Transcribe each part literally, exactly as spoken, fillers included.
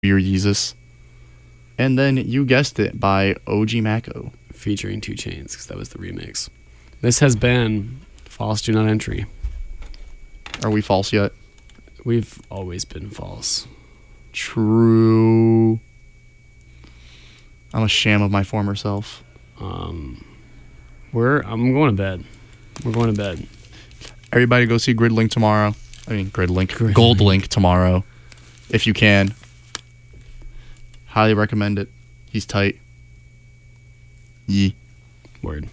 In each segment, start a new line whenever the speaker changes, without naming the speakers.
Your Yeezus. And then You Guessed It by O G Mako.
Featuring two Chainz, because that was the remix. This has been False Do Not Entry.
Are we false yet?
We've always been false.
True. I'm a sham of my former self.
Um, we're. I'm going to bed. We're going to bed.
Everybody go see Gridlink tomorrow. I mean, Gridlink.
Grid
Gold
Link.
Link tomorrow. If you can. Highly recommend it. He's tight. Yee.
Word.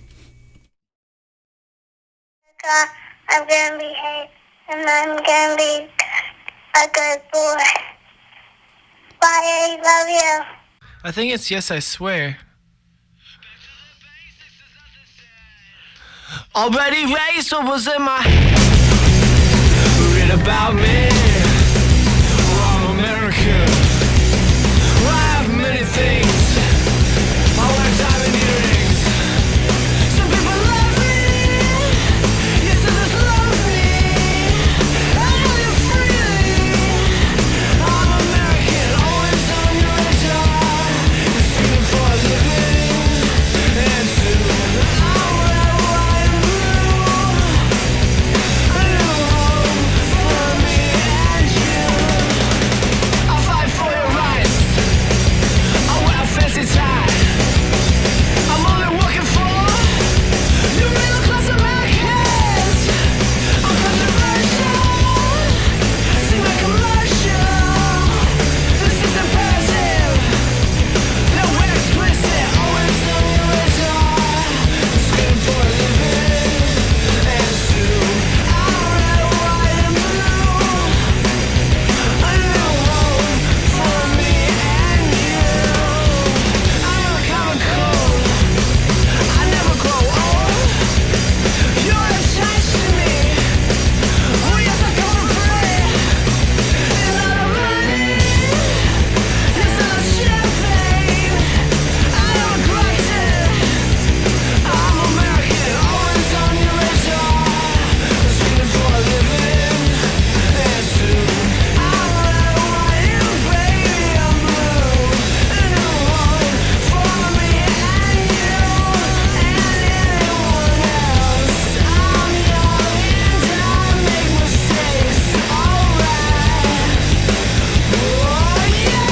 I'm gonna behave and I'm gonna be a good boy. Bye, I love you.
I think it's Yes, I Swear. Already raised what was in my read about me. Oh, I'm American. I have many things. My wife's having earrings. Some people love me. Yes, others love me. I live freely. I'm American. Always on your radar. Singing for a living. And soon I'll wear white and blue. A new home for me and you. I'll fight for your rights. I'll wear a fancy tie. I'm only working for you middle class Americans. I'm controversial. See my commercial. This is imperative. No way explicit. Always on your radar. Screaming for a living. And soon I'll wear white and blue. A new home for me and you. I'm a common cold. I never grow old. You're attached to me. Oh yes, I come for free. It's not a money. It's not a champagne. I am aggressive. I'm American. Always on your radar. Screaming for a living. And soon I'll wear white and baby I'm blue. A new home for me and you. And anyone else. I'm young and I make mistakes. Alright. Oh yeah.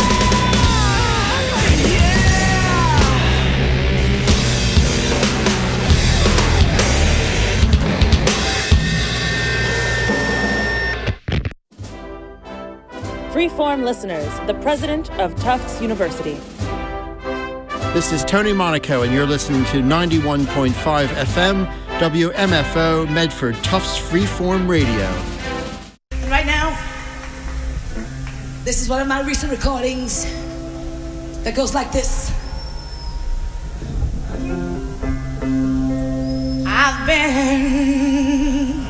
Freeform listeners, the president of Tufts University.
This is Tony Monaco, and you're listening to ninety-one point five F M, W M F O, Medford, Tufts Freeform Radio.
And right now, this is one of my recent recordings that goes like this. I've been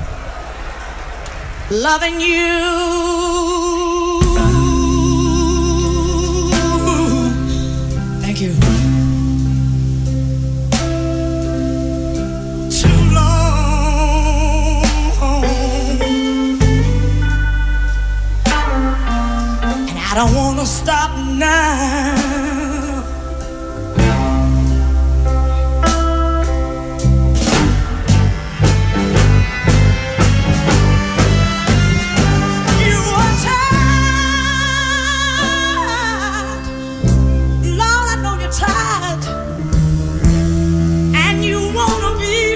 loving you. Thank you. Too long. And I don't want to stop now. You are tired. Lord, I know you're tired. And you want to be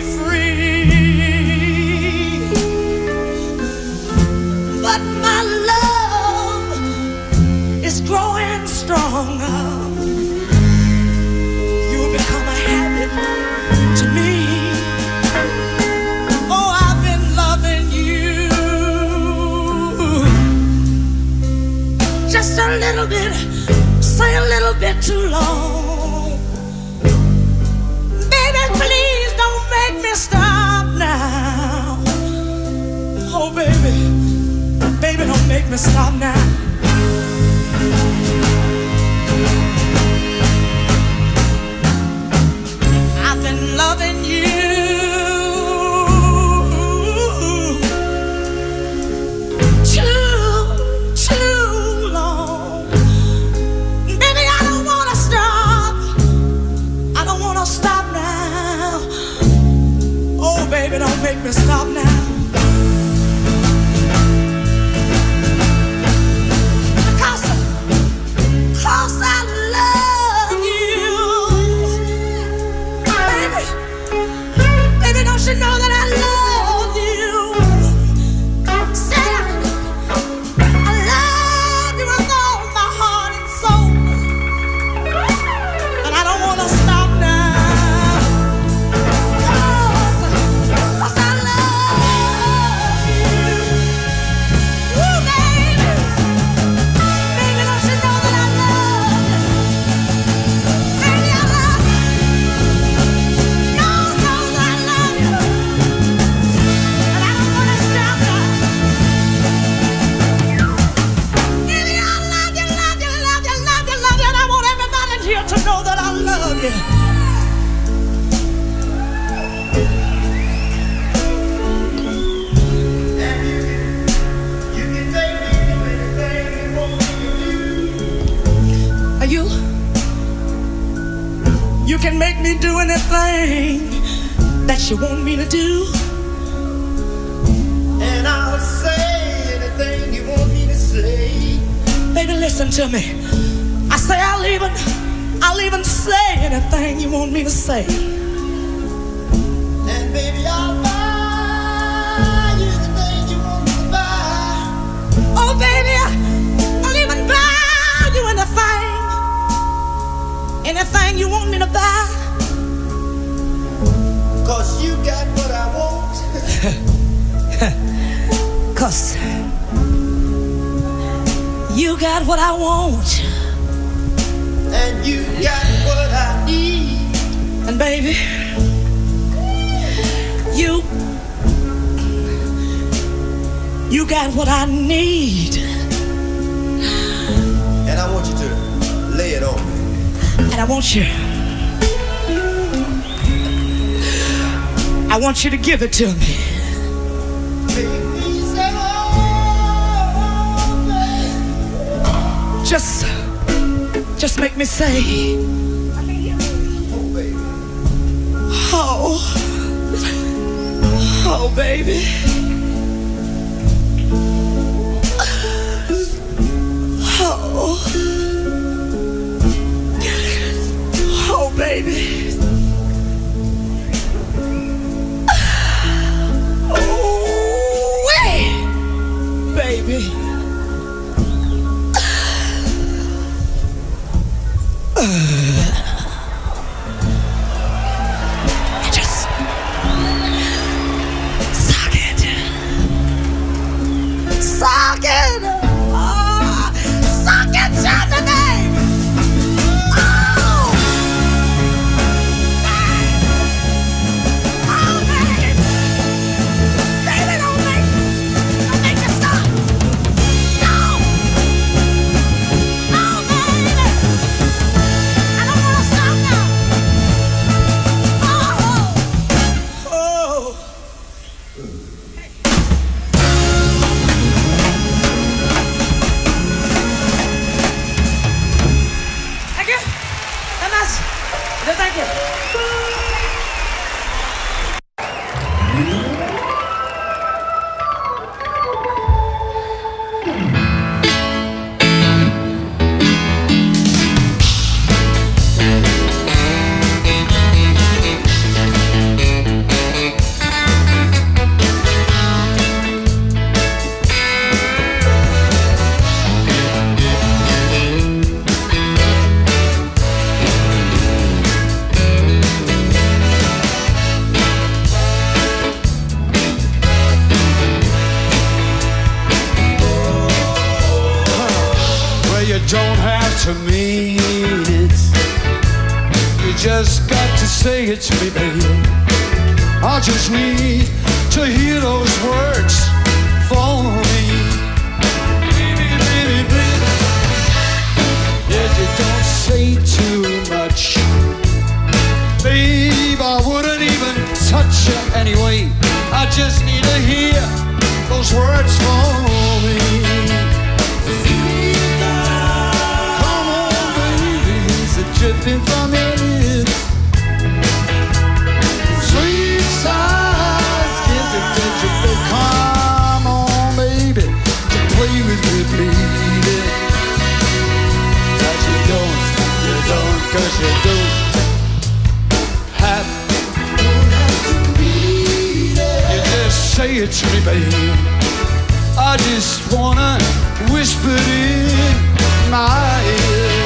free. But my love is growing stronger. You have become a habit to me. Oh, I've been loving you just a little bit, say a little bit too long. Baby, please don't make me stop now. Oh, baby, baby, don't make me stop now. I've been loving you too, too long. love you. Are you? You can make me do anything that you want me to do. And I'll say anything you want me to say. Baby, listen to me. I say I'll even, I'll even say anything you want me to say. And baby, I'll buy you anything you want me to buy. Oh, baby, I'll even buy you anything, anything you want me to buy. Cause you got what I want. Cause you got what I want. And you got what I need. And baby, you You got what I need. And I want you to lay it on me. And I want you I want you to give it to me. Just, just make me say, oh, oh, baby, oh, oh, baby. Baby, uh, just suck it, suck it, oh, suck it to the name. Oh, oh, baby, baby, don't make, don't make me stop. Thank you.
Don't have to mean it. You just got to say it to me, baby. I just need to hear those words for me. Baby, baby, baby. Yeah, you don't say too much. Babe, I wouldn't even touch you anyway. I just need to hear those words for me. Dripping from your lips, sweet sighs, give it to you, baby. Come on, baby, to play with me, baby. That you don't, you don't, cause you don't have, don't have to beat it. You just say it to me, baby. I just wanna whisper it in my ear.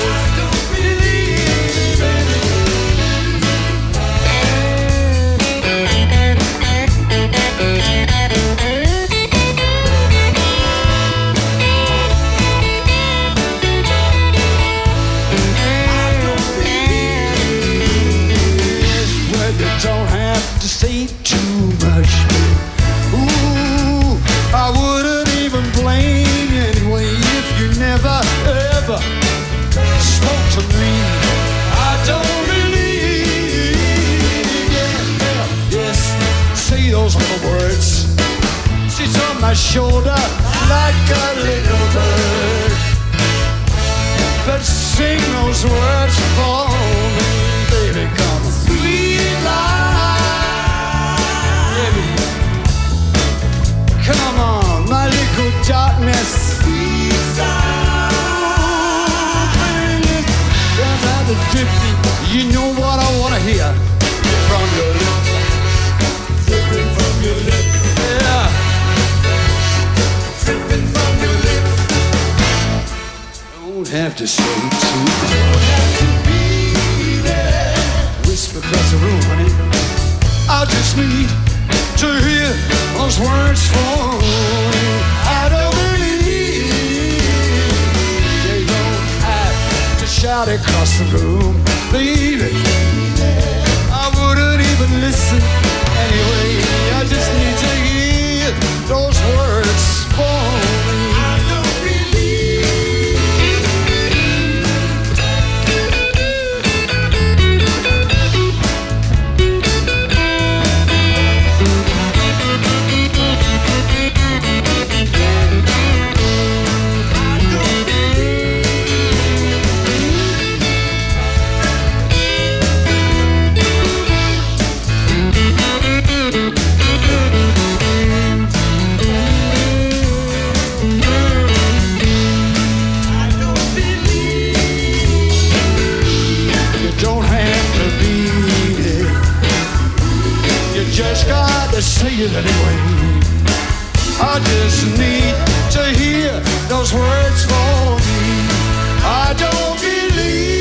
Don't have to say too much. Ooh, I wouldn't even blame you anyway if you never ever spoke to me. I don't really those little words. Sits on my shoulder like a little bird. But sing those words for me, baby, come sweet life. Baby, come on, my little darkness. Sweet side. The dripping, you know what I want to hear from your lips, dripping from your lips, yeah, dripping from your lips. Don't have to say too, don't have to be there. Whisper across the room, honey. I just need to hear those words from you. I don't believe they don't have to shout across the room, baby. I wouldn't even listen anyway. I just need to hear those words for me. I don't just got to say it anyway. I just need to hear those words for me. I don't believe.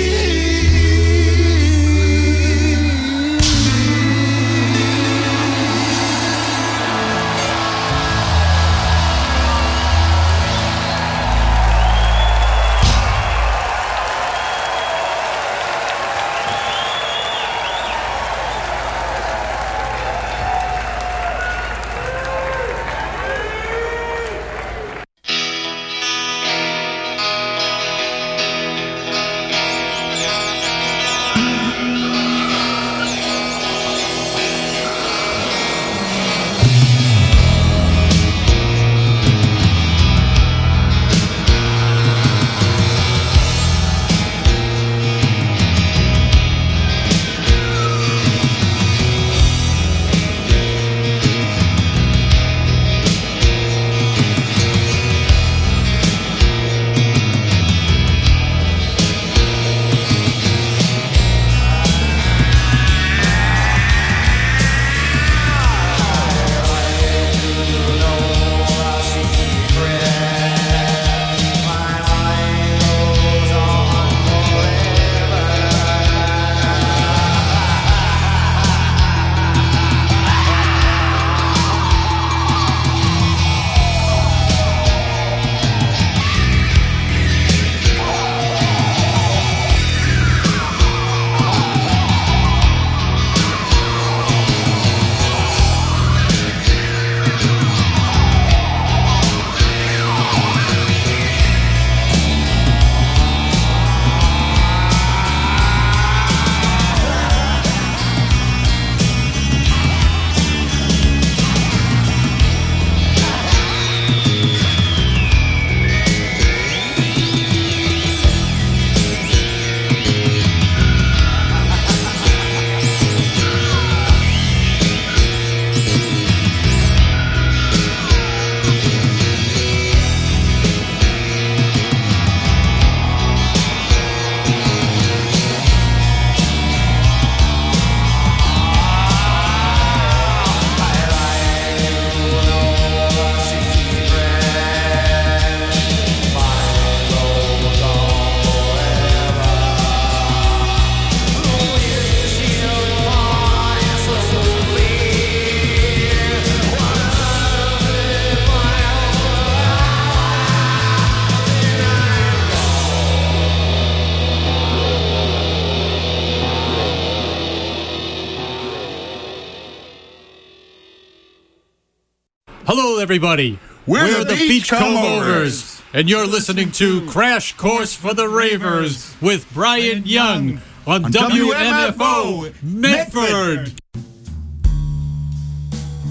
Hello, everybody.
We're,
We're
the,
the
Beach
Beachcombers, and you're listening to Crash Course for the Ravers with Brian Young on, on W M F O Medford.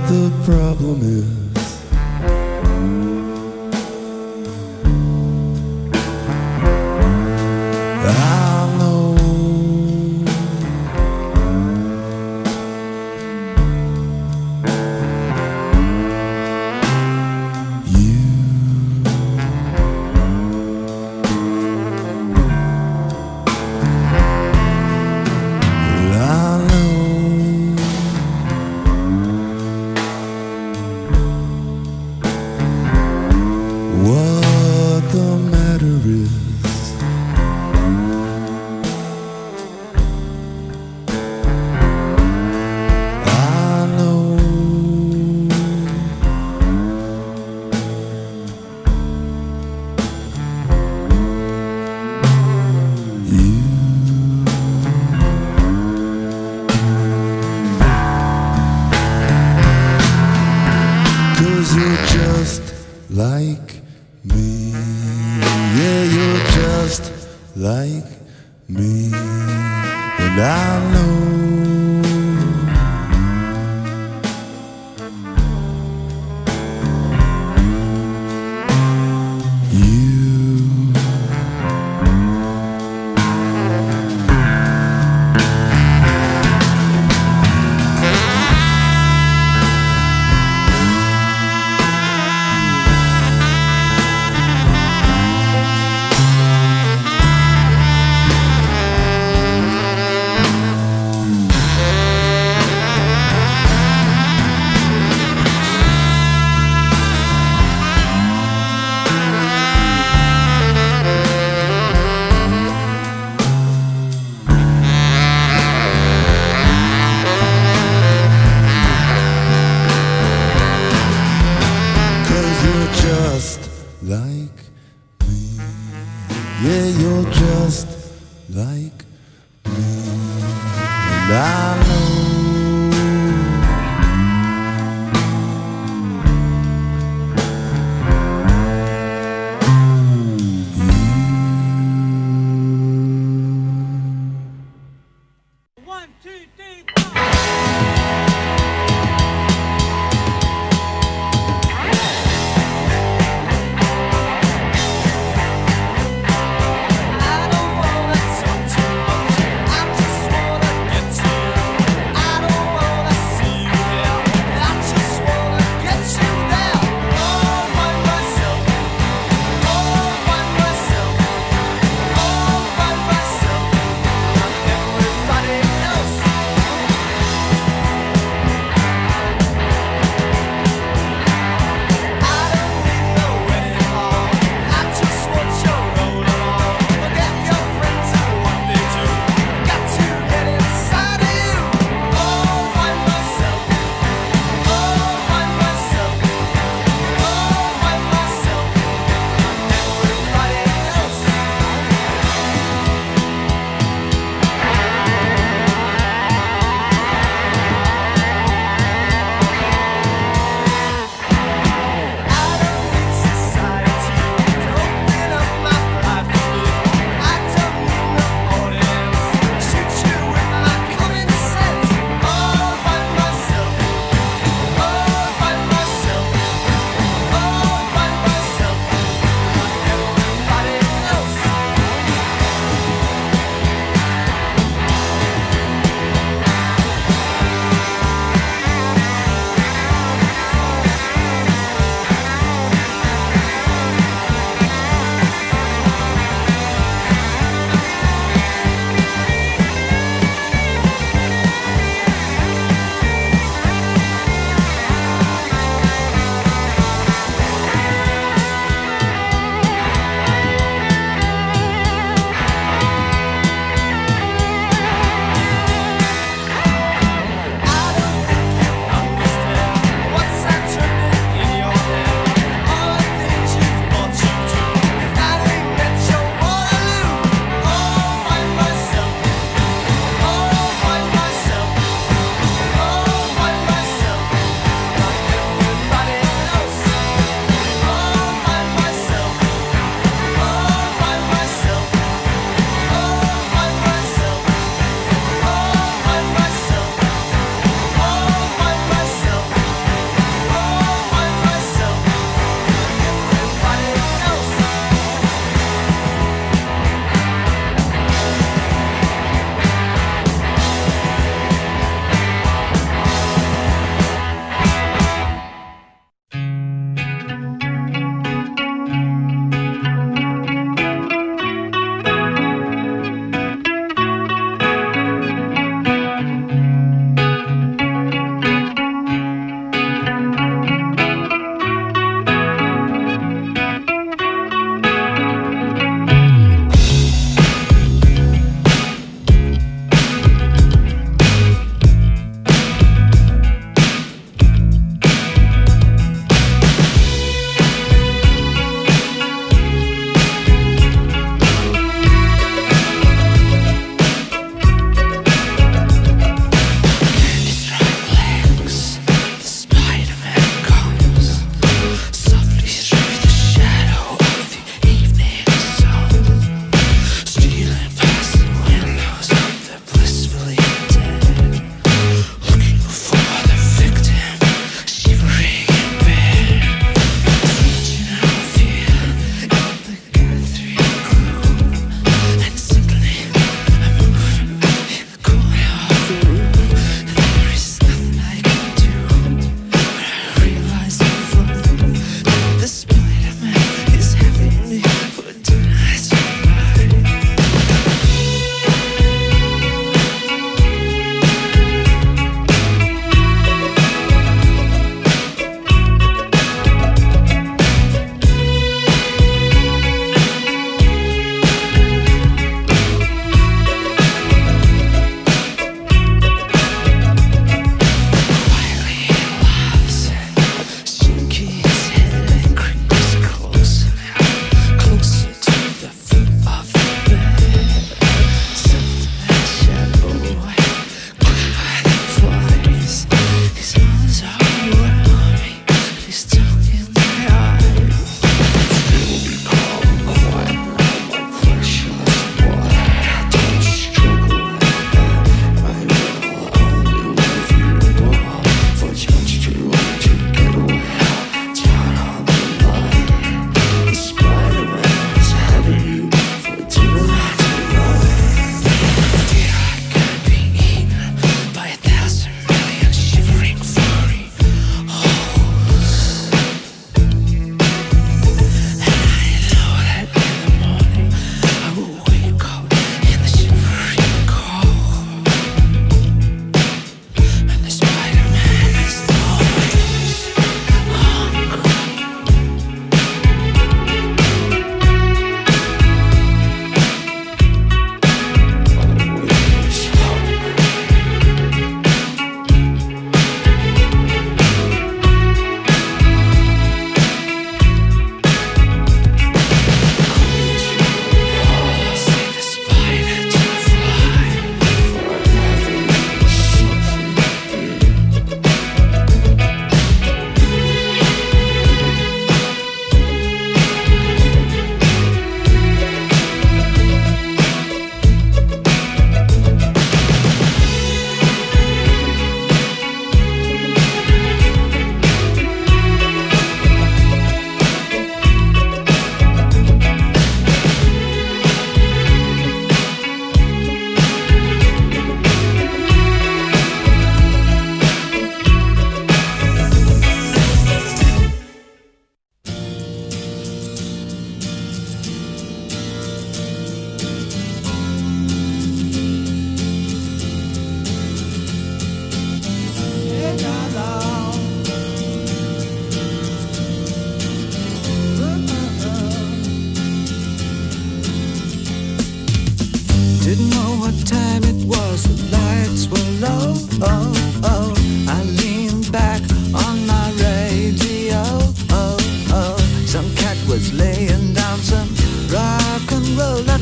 the problem is. I know like me. Yeah, you're just like me. And I know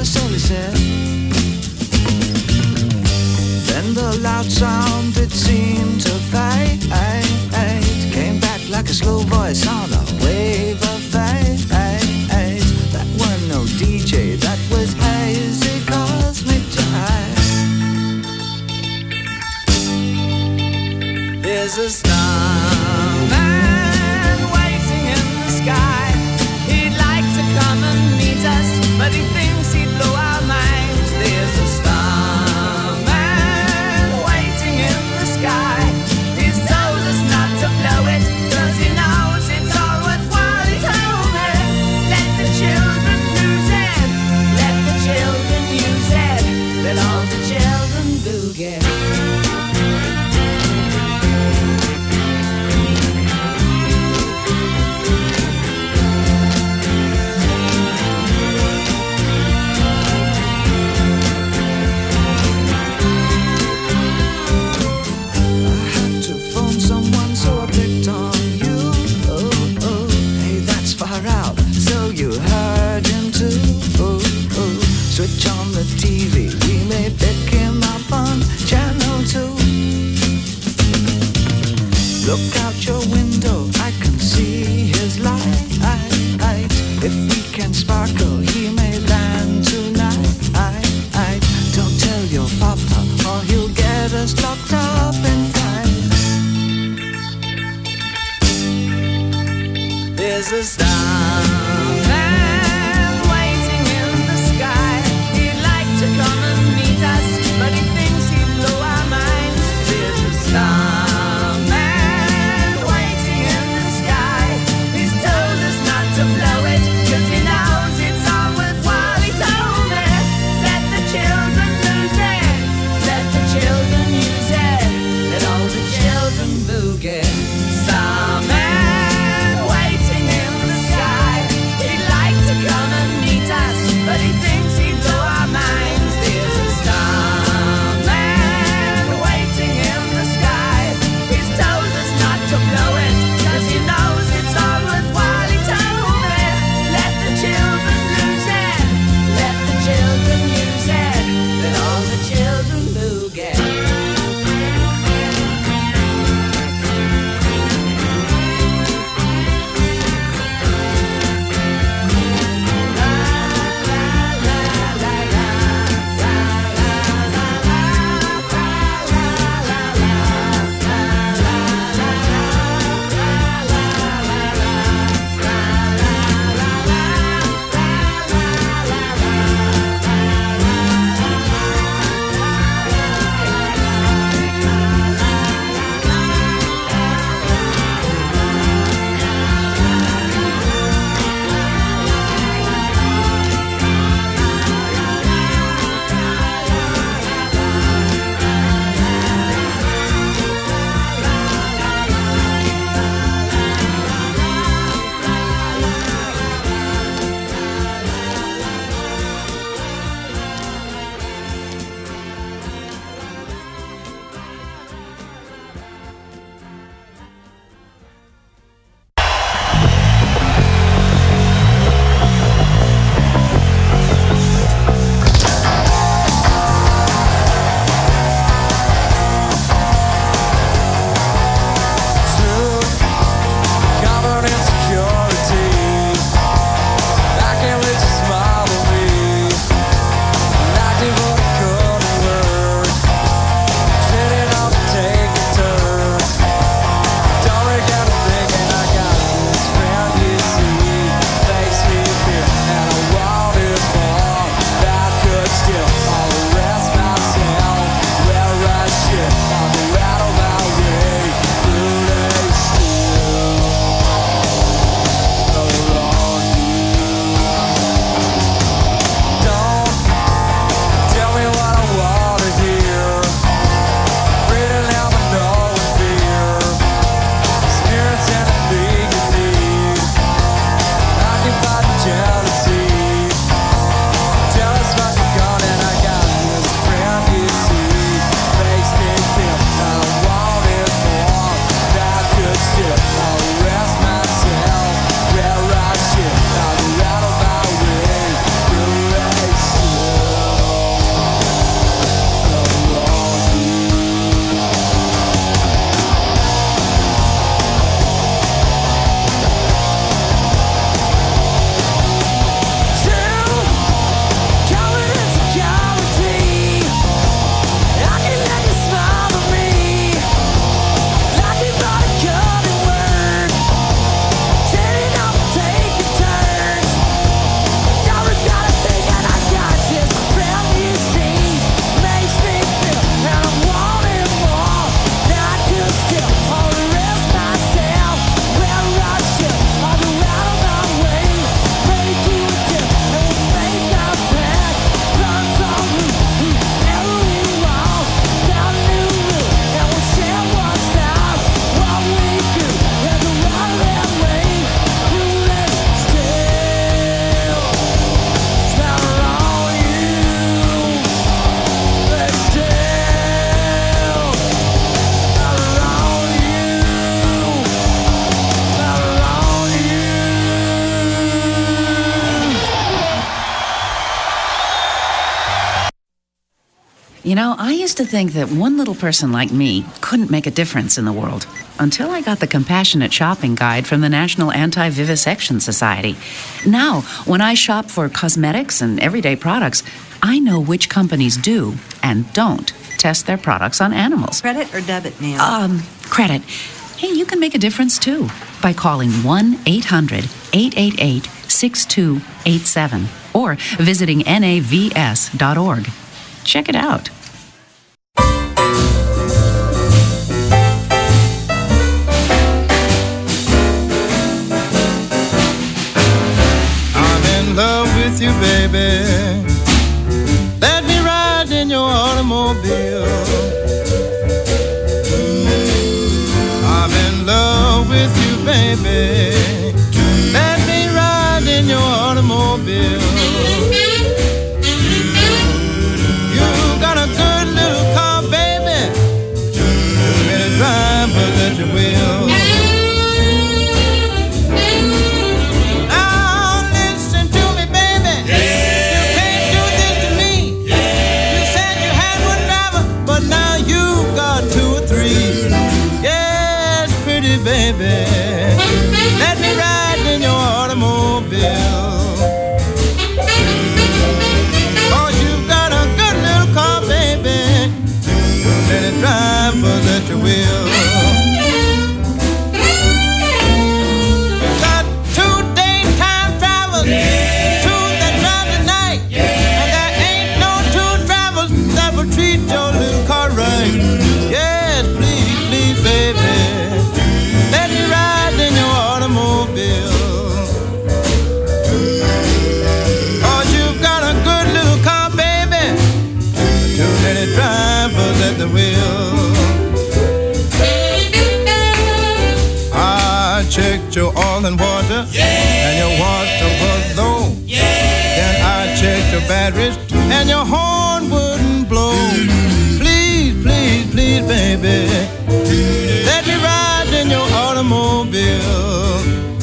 that's all he said. Then the loud sound, it seemed to fade. Came back like a slow voice on a wave of fate. That wasn't no D J, that was hazy cosmic jive. There's a starman waiting in the sky. He'd like to come and meet us, but he thinks he'd blow our minds. There's a starman waiting in the sky. He's told us not to blow it, cause he knows it's all worthwhile. He told me, let the children lose it, let the children use it, let all the children boogie. Switch on the T V, we may pick him up on channel two. Look out your window, I can see his light. If we can sparkle, he may land tonight. Don't tell your papa, or he'll get us locked up in fight. There's a starman waiting in the sky. He'd like to come and meet us, but he thinks he'd blow our minds. There's a starman waiting in the sky. He's told us not to blow it, cause he knows it's all worthwhile. He told me, let the children lose it, let the children use it, let all the children boogie. Starman waiting in the sky.
You know, I used to think that one little person like me couldn't make a difference in the world until I got the Compassionate Shopping Guide from the National Anti-Vivisection Society. Now, when I shop for cosmetics and everyday products, I know which companies do and don't test their products on animals.
Credit or debit, ma'am?
Um, credit. Hey, you can make a difference too by calling one eight hundred eight eight eight six two eight seven or visiting N A V S dot org. Check it out.
I'm in love with you, baby. Let me ride in your automobile. I'm in love with you, baby. Let me ride in your automobile. You got a good little car, baby. You better drive, but that you will. Now listen to me, baby. You can't do this to me. You said you had one driver, but now you got two or three. Yes, pretty baby. Let me ride in your automobile. Cause you got a good little car, baby. Let it drive for that you will. You got two daytime drivers, two that drive at night. And there ain't no two drivers that will treat your little car right. Yes, please, please, baby. Let me ride in your automobile. Cause you've got a good little car, baby. Don't let it drive us at the wheel. I checked your oil and water, and your water was low. Then I checked your batteries, and your horn wouldn't blow. Please, please, please, baby, let me ride in your automobile.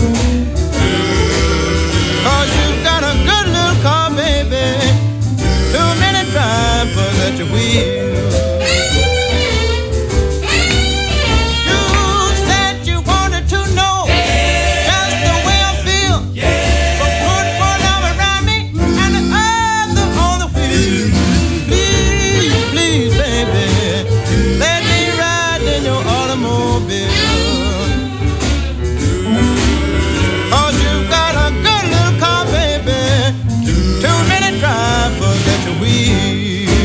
Cause you've got a good little car, baby. Too many drivers at your wheel. You said you wanted to know just the way I feel. But put one arm around me and the other on the wheel. Please, please, baby, let me ride in your automobile. Cause you've got a good little car, baby. Too many drivers at your wheel.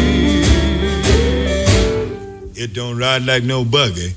It don't ride like no buggy.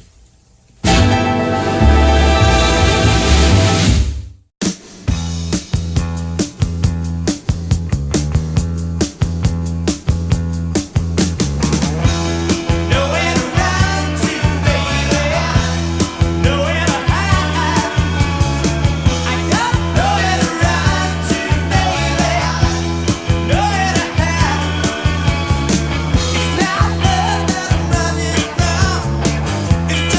It's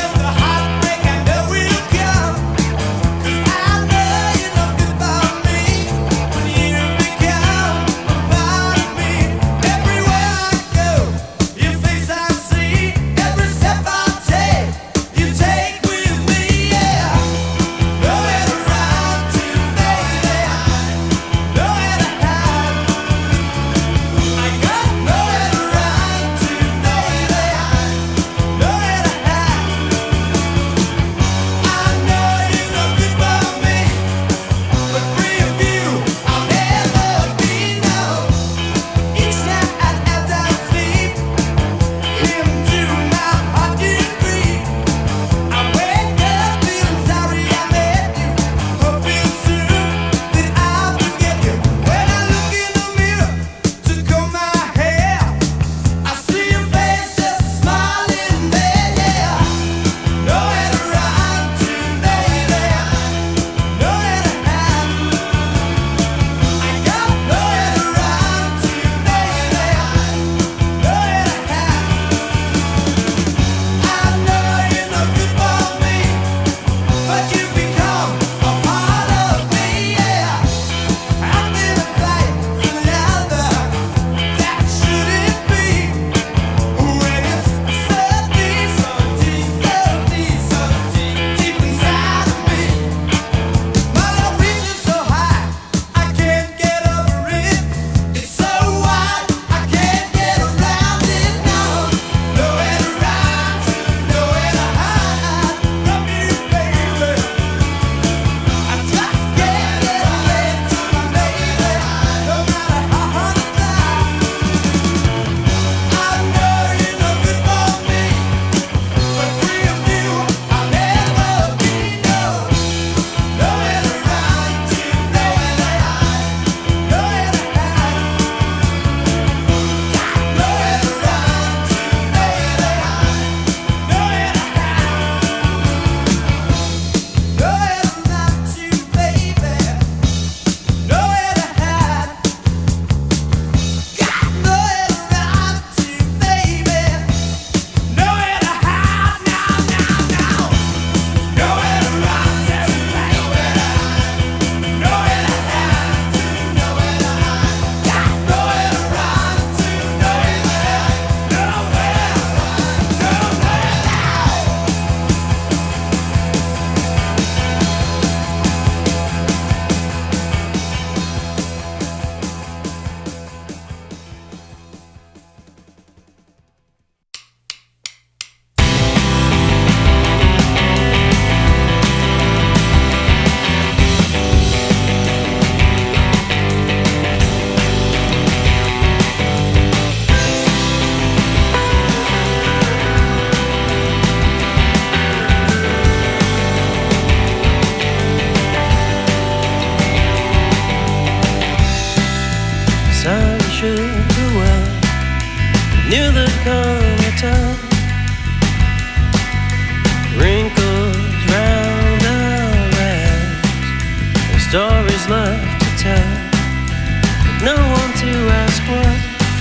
left to tell, but no one to ask why.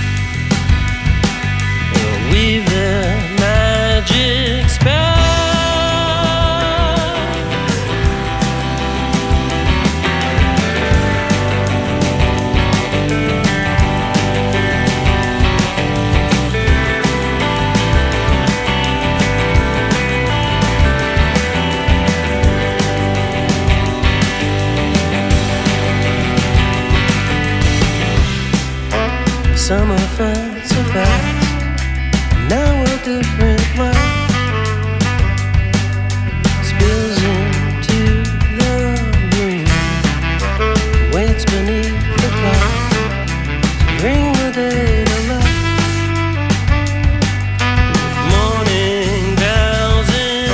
We'll weave their magic spell. Summer felt so fast, now a different life spills into the room, waits beneath the clouds to bring the day to life. With morning bells in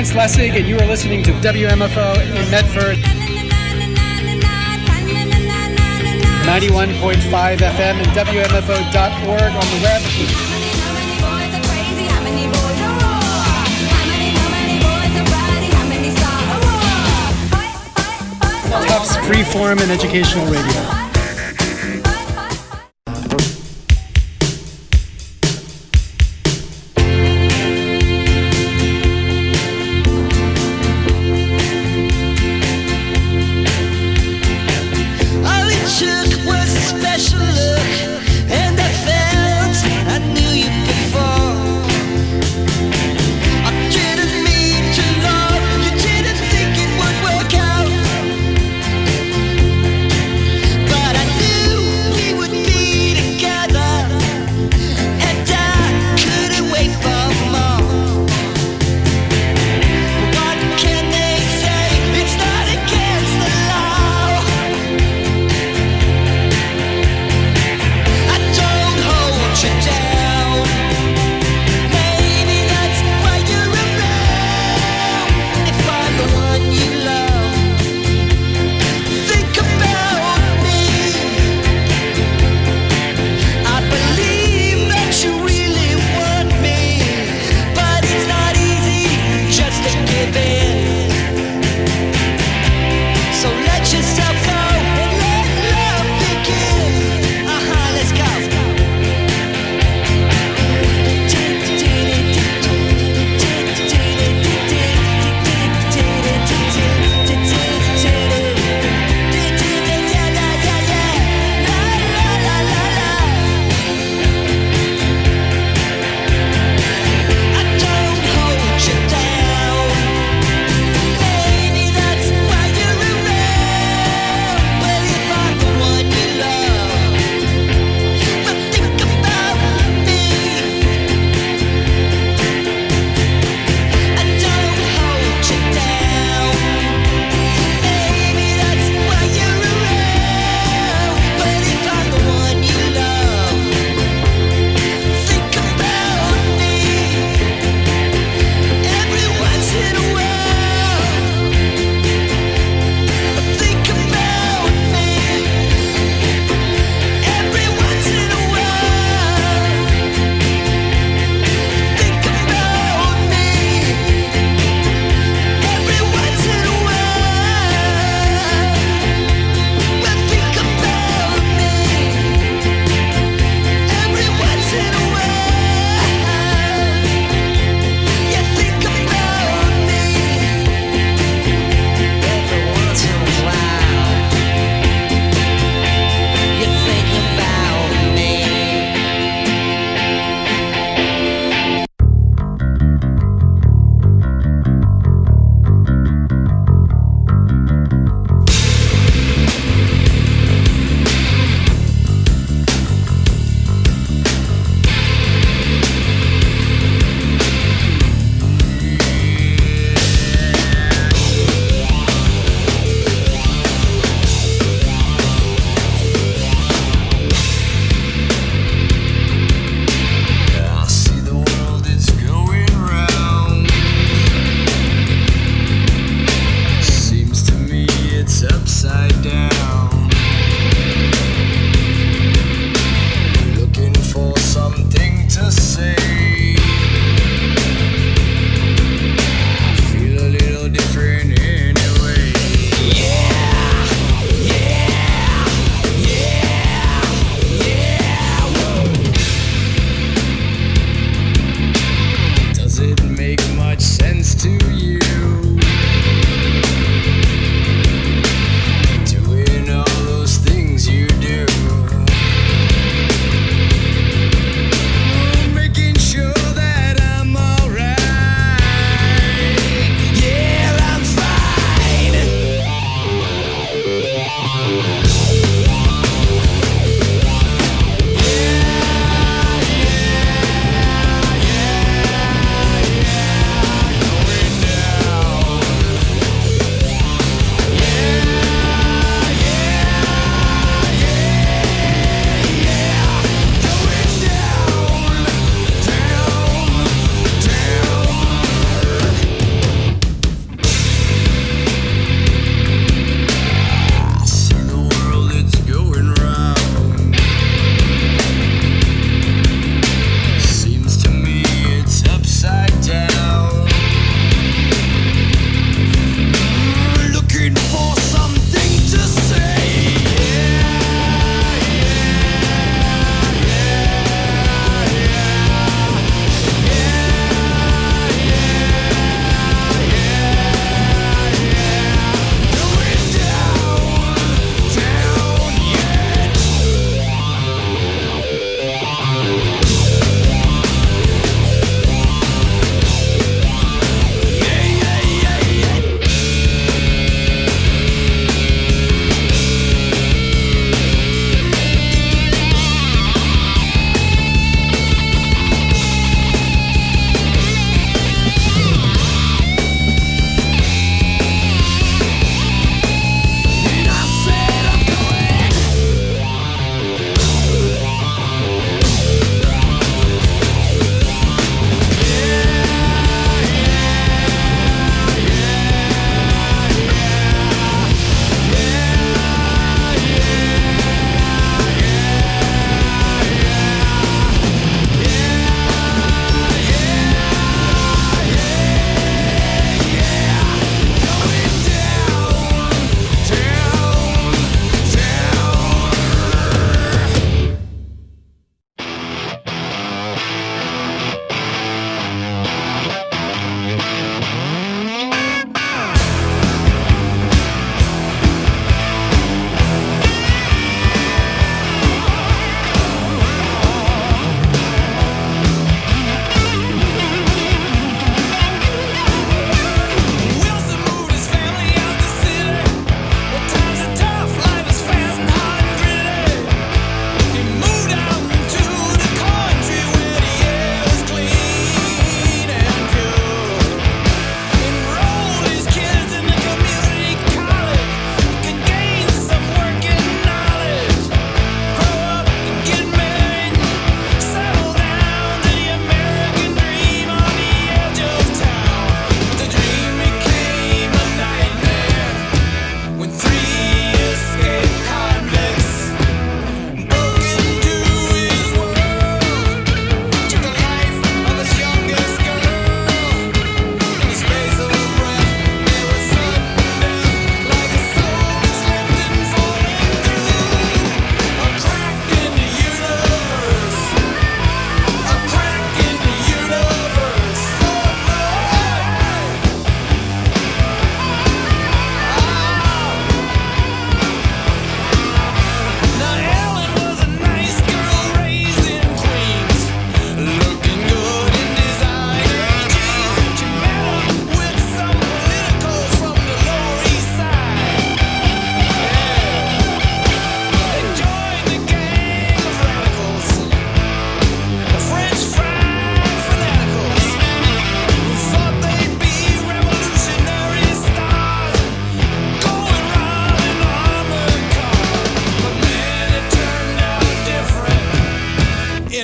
Lance Lessig, and you are listening to W M F O in Medford. ninety-one point five F M and W M F O dot org on the web. Tufts Freeform and Educational Radio.
But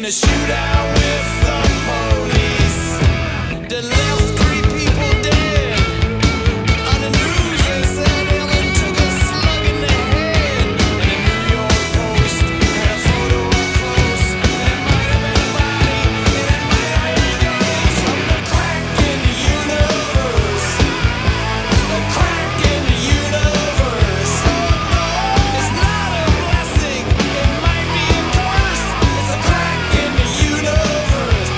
a shootout with the police that left three people dead. On the news they said Ellen took a slug in the head. And the New York Post had a photo up close, and it might have been a body, and it might have been a ghost. From the crack in the universe, the crack in the universe. It's not a blessing, it might be a curse. It's a crack in the universe.